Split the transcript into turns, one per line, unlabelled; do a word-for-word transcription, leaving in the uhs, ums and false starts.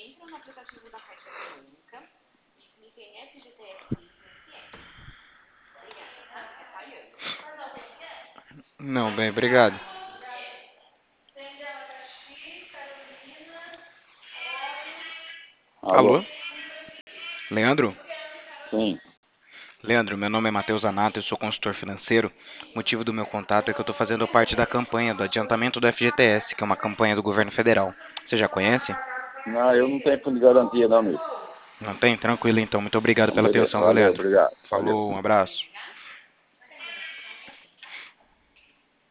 Não, bem, obrigado.
Alô?
Alô? Leandro?
Sim.
Leandro, meu nome é Matheus Anato, eu sou consultor financeiro. O motivo do meu contato é que eu estou fazendo parte da campanha do adiantamento do F G T S, que é uma campanha do governo federal. Você já conhece?
Não, eu não tenho fundo de garantia, não, amigo.
Não tem? Tranquilo então. Muito obrigado pela
Beleza.
atenção, viu,
Valeu,
Leandro?
obrigado. Valeu.
Falou, um abraço.